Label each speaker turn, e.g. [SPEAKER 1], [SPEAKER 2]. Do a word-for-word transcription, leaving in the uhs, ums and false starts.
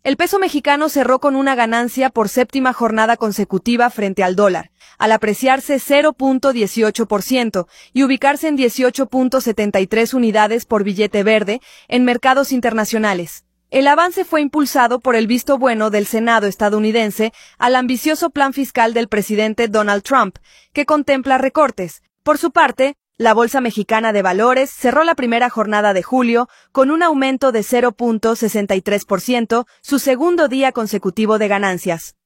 [SPEAKER 1] El peso mexicano cerró con una ganancia por séptima jornada consecutiva frente al dólar, al apreciarse cero punto dieciocho por ciento y ubicarse en dieciocho punto setenta y tres unidades por billete verde en mercados internacionales. El avance fue impulsado por el visto bueno del Senado estadounidense al ambicioso plan fiscal del presidente Donald Trump, que contempla recortes. Por su parte, la Bolsa Mexicana de Valores cerró la primera jornada de julio con un aumento de cero punto sesenta y tres por ciento, su segundo día consecutivo de ganancias.